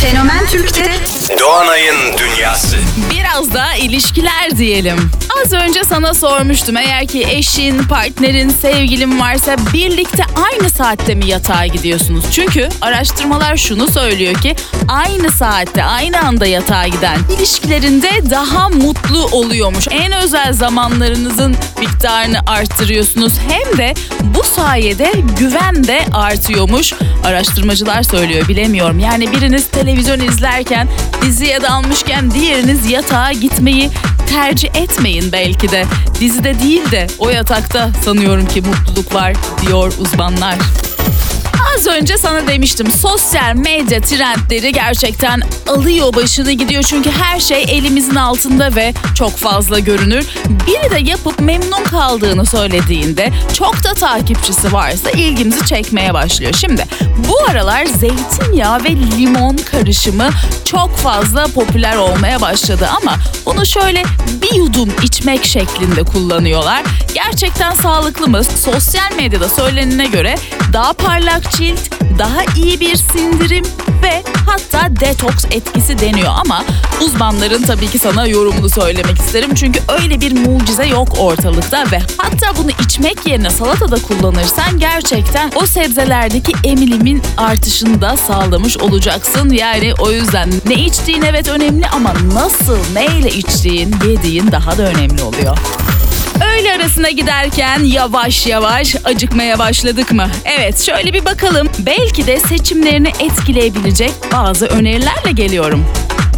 Fenomen Türk'te Doğanay'ın dünyası. Biraz da ilişkiler diyelim. Az önce sana sormuştum, eğer ki eşin, partnerin, sevgilin varsa birlikte aynı saatte mi yatağa gidiyorsunuz? Çünkü araştırmalar şunu söylüyor ki aynı saatte, aynı anda yatağa giden ilişkilerinde daha mutlu oluyormuş. En özel zamanlarınızın miktarını arttırıyorsunuz. Hem de bu sayede güven de artıyormuş. Araştırmacılar söylüyor, bilemiyorum. Yani biriniz televizyon izlerken, diziye dalmışken diğeriniz yatağa gitmeyi tercih etmeyin belki de. Dizide değil de o yatakta sanıyorum ki mutluluk var diyor uzmanlar. Az önce sana demiştim, sosyal medya trendleri gerçekten alıyor başını gidiyor. Çünkü her şey elimizin altında ve çok fazla görünür. Biri de yapıp memnun kaldığını söylediğinde çok da takipçisi varsa ilgimizi çekmeye başlıyor. Şimdi bu aralar zeytinyağı ve limon karışımı çok fazla popüler olmaya başladı ama bunu şöyle bir yudum içmek şeklinde kullanıyorlar. Gerçekten sağlıklı mı? Sosyal medyada söylenene göre daha parlak cilt, daha iyi bir sindirim ve hatta detoks etkisi deniyor ama uzmanların tabii ki sana yorumunu söylemek isterim. Çünkü öyle bir mucize yok ortalıkta ve hatta bunu içmek yerine salatada kullanırsan gerçekten o sebzelerdeki emilimin artışını da sağlamış olacaksın. Yani o yüzden ne içtiğin evet önemli ama nasıl, neyle içtiğin, yediğin daha da önemli oluyor. Öğle arasına giderken yavaş yavaş acıkmaya başladık mı? Evet, şöyle bir bakalım. Belki de seçimlerini etkileyebilecek bazı önerilerle geliyorum.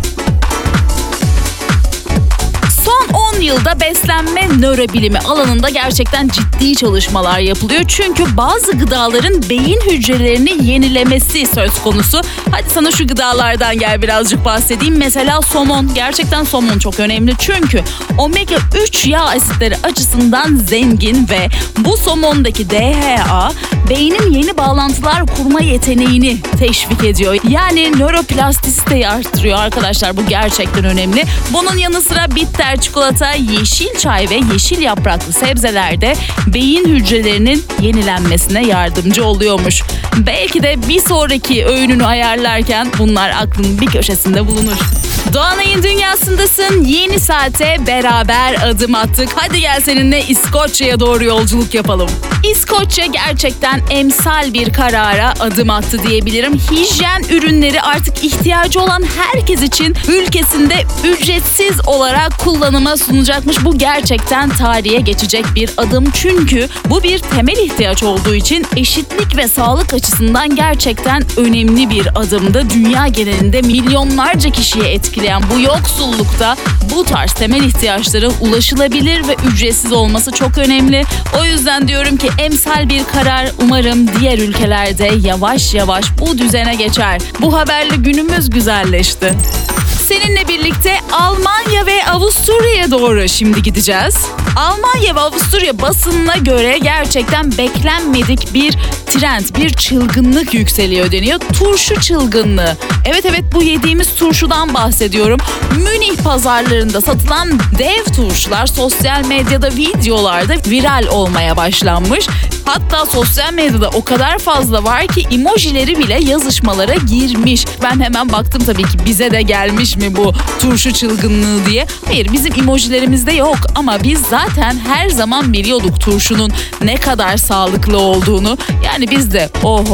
Son 10 yılda beslenme nörobilimi alanında gerçekten ciddi çalışmalar yapılıyor. Çünkü bazı gıdaların beyin hücrelerini yenilemesi söz konusu. Hadi sana şu gıdalardan gel birazcık bahsedeyim. Mesela somon. Gerçekten somon çok önemli. Çünkü omega 3 yağ asitleri açısından zengin ve bu somondaki DHA beynin yeni bağlantılar kurma yeteneğini teşvik ediyor. Yani nöroplastisiteyi arttırıyor arkadaşlar. Bu gerçekten önemli. Bunun yanı sıra bitter çikolata, yeşil çay ve yeşil yapraklı sebzelerde beyin hücrelerinin yenilenmesine yardımcı oluyormuş. Belki de bir sonraki öğününü ayarlarken bunlar aklının bir köşesinde bulunur. Doğanay'ın dünyasındasın. Yeni saate beraber adım attık. Hadi gel seninle İskoçya'ya doğru yolculuk yapalım. İskoçya gerçekten emsal bir karara adım attı diyebilirim. Hijyen ürünleri artık ihtiyacı olan herkes için ülkesinde ücretsiz olarak kullanıma sunacakmış. Bu gerçekten tarihe geçecek bir adım. Çünkü bu bir temel ihtiyaç olduğu için eşitlik ve sağlık açısından gerçekten önemli bir adımdı. Dünya genelinde milyonlarca kişiye etkileyen bu yoksullukta bu tarz temel ihtiyaçlara ulaşılabilir ve ücretsiz olması çok önemli. O yüzden diyorum ki emsal bir karar, umarım diğer ülkelerde yavaş yavaş bu düzene geçer. Bu haberle günümüz güzelleşti. Seninle birlikte Almanya ve Avusturya'ya doğru şimdi gideceğiz. Almanya ve Avusturya basınına göre gerçekten beklenmedik bir trend, bir çılgınlık yükseliyor deniyor. Turşu çılgınlığı. Evet bu yediğimiz turşudan bahsediyorum. Münih pazarlarında satılan dev turşular sosyal medyada, videolarda viral olmaya başlanmış. Hatta sosyal medyada o kadar fazla var ki emojileri bile yazışmalara girmiş. Ben hemen baktım tabii ki bize de gelmiş mi bu turşu çılgınlığı diye. Hayır, bizim emojilerimizde yok ama biz zaten her zaman biliyorduk turşunun ne kadar sağlıklı olduğunu. Yani biz de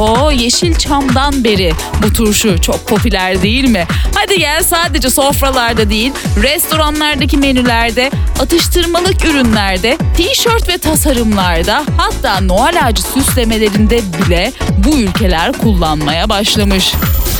Yeşilçam'dan beri bu turşu çok popüler değil mi? Hadi gel sadece sofralarda değil, restoranlardaki menülerde, atıştırmalık ürünlerde, tişört ve tasarımlarda, hatta Noel ağacı süslemelerinde bile bu ülkeler kullanmaya başlamış.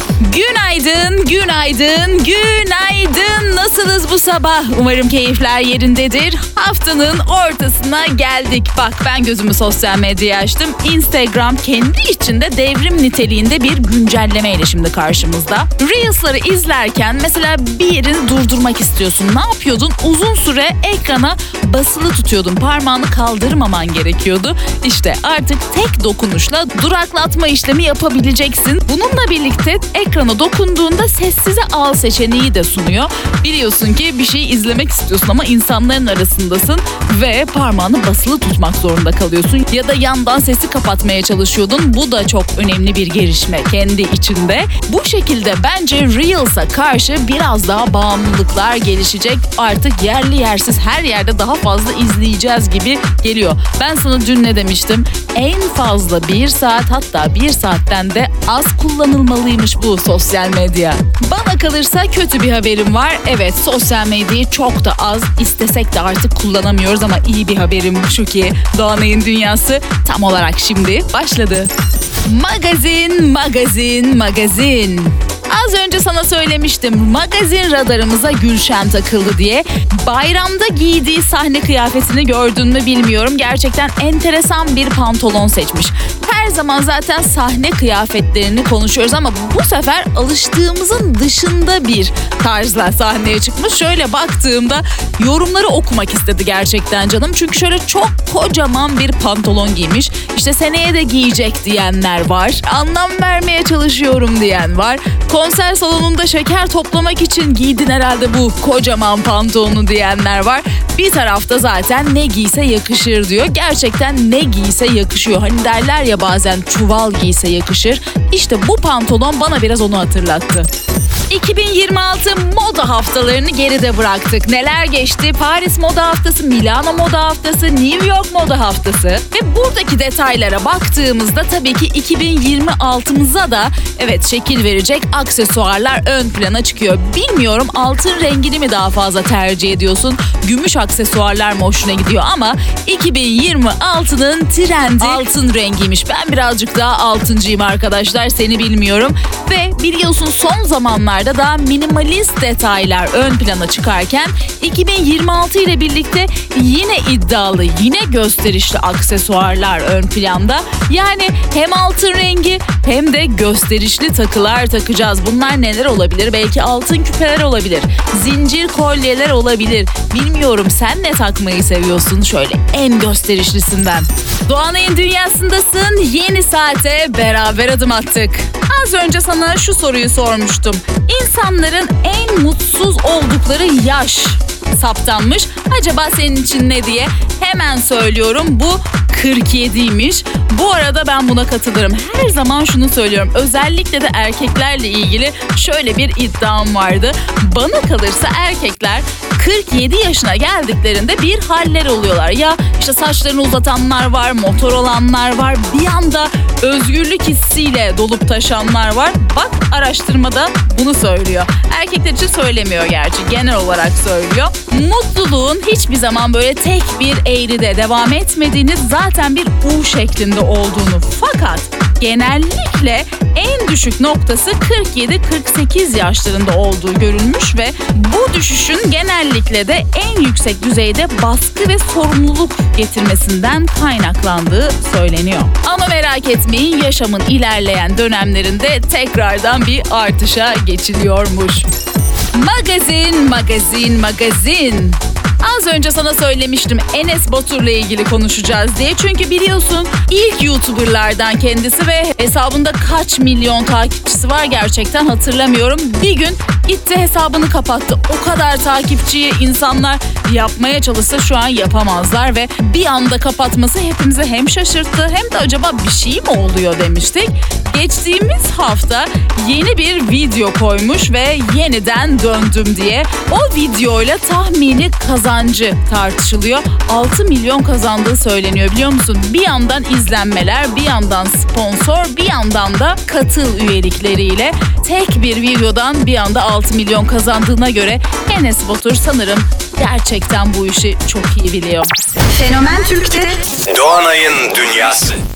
Günaydın, günaydın, günaydın. Nasılsınız bu sabah? Umarım keyifler yerindedir. Haftanın ortasına geldik. Bak, ben gözümü sosyal medyaya açtım. Instagram kendi içinde devrim niteliğinde bir güncellemeyle şimdi karşımızda. Reels'ları izlerken mesela bir yerini durdurmak istiyorsun. Ne yapıyordun? Uzun süre ekrana basılı tutuyordun. Parmağını kaldırmaman gerekiyordu. İşte artık tek dokunuşla duraklatma işlemi yapabileceksin. Bununla birlikte ekran ekrana dokunduğunda sessize al seçeneği de sunuyor. Biliyorsun ki bir şeyi izlemek istiyorsun ama insanların arasındasın ve parmağını basılı tutmak zorunda kalıyorsun. Ya da yandan sesi kapatmaya çalışıyordun. Bu da çok önemli bir gelişme kendi içinde. Bu şekilde bence Reels'a karşı biraz daha bağımlılıklar gelişecek. Artık yerli yersiz her yerde daha fazla izleyeceğiz gibi geliyor. Ben sana dün ne demiştim? En fazla 1 saat, hatta 1 saatten de az kullanılmalıymış bu sosyal medya. Bana kalırsa kötü bir haberim var. Evet, sosyal medyayı çok da az, istesek de artık kullanamıyoruz ama iyi bir haberim şu ki Doğanay'ın dünyası tam olarak şimdi başladı. Magazin, magazin, magazin. Az önce sana söylemiştim, magazin radarımıza Gülşen takıldı diye. Bayramda giydiği sahne kıyafetini gördün mü bilmiyorum. Gerçekten enteresan bir pantolon seçmiş. Her zaman zaten sahne kıyafetlerini konuşuyoruz ama bu sefer alıştığımızın dışında bir tarzla sahneye çıkmış. Şöyle baktığımda yorumları okumak istedi gerçekten canım. Çünkü şöyle çok kocaman bir pantolon giymiş. İşte seneye de giyecek diyenler var. Anlam vermeye çalışıyorum diyen var. Konser salonunda şeker toplamak için giydin herhalde bu kocaman pantolonu diyenler var. Bir tarafta zaten ne giyse yakışır diyor. Gerçekten ne giyse yakışıyor. Hani derler ya bazen çuval giyse yakışır. İşte bu pantolon bana biraz onu hatırlattı. 2026 moda haftalarını geride bıraktık. Neler geçti? Paris Moda Haftası, Milano Moda Haftası, New York Moda Haftası ve buradaki detaylara baktığımızda tabii ki 2026'mıza da evet şekil verecek aksesuarlar ön plana çıkıyor. Bilmiyorum, altın rengini mi daha fazla tercih ediyorsun? Gümüş aksesuarlar mı hoşuna gidiyor? Ama 2026'nın trendi altın rengiymiş. Ben birazcık daha altıncıyım arkadaşlar, seni bilmiyorum. Ve biliyorsun son zamanlarda daha minimalist detaylar ön plana çıkarken 2026 ile birlikte yine iddialı, yine gösterişli aksesuarlar ön planda. Yani hem altın rengi hem de gösterişli takılar takacağız. Bunlar neler olabilir? Belki altın küpeler olabilir. Zincir kolyeler olabilir. Bilmiyorum, sen ne takmayı seviyorsun şöyle en gösterişlisinden? Doğanay'ın dünyasındasın. Yeni saate beraber adım attık. Az önce sana şu soruyu sormuştum. İnsanların en mutsuz oldukları yaş saptanmış. Acaba senin için ne diye? Hemen söylüyorum, bu 47'ymiş. Bu arada ben buna katılırım. Her zaman şunu söylüyorum. Özellikle de erkeklerle ilgili şöyle bir iddiam vardı. Bana kalırsa erkekler 47 yaşına geldiklerinde bir haller oluyorlar. Ya işte saçlarını uzatanlar var, motor olanlar var. Bir anda özgürlük hissiyle dolup taşanlar var. Bak, araştırmada bunu söylüyor. Erkekler için söylemiyor gerçi. Genel olarak söylüyor. Mutluluğun hiçbir zaman böyle tek bir eğride devam etmediğini, zaten bir U şeklinde olduğunu, fakat genellikle en düşük noktası 47-48 yaşlarında olduğu görülmüş ve bu düşüşün genellikle de en yüksek düzeyde baskı ve sorumluluk getirmesinden kaynaklandığı söyleniyor. Ama merak etmeyin, yaşamın ilerleyen dönemlerinde tekrardan bir artışa geçiliyormuş. Magazin, magazin, magazin. Az önce sana söylemiştim Enes Batur'la ilgili konuşacağız diye. Çünkü biliyorsun ilk YouTuber'lardan kendisi ve hesabında kaç milyon takipçisi var gerçekten hatırlamıyorum. Bir gün gitti hesabını kapattı. O kadar takipçiyi insanlar yapmaya çalışsa şu an yapamazlar ve bir anda kapatması hepimizi hem şaşırttı hem de acaba bir şey mi oluyor demiştik. Geçtiğimiz hafta yeni bir video koymuş ve yeniden döndüm diye. O videoyla tahmini kazancı tartışılıyor. 6 milyon kazandığı söyleniyor, biliyor musun? Bir yandan izlenmeler, bir yandan sponsor, bir yandan da katıl üyelikleriyle tek bir videodan bir anda 6 milyon kazandığına göre Enes Batur sanırım gerçekten bu işi çok iyi biliyor. Fenomen Türk'te Doğanay'ın dünyası.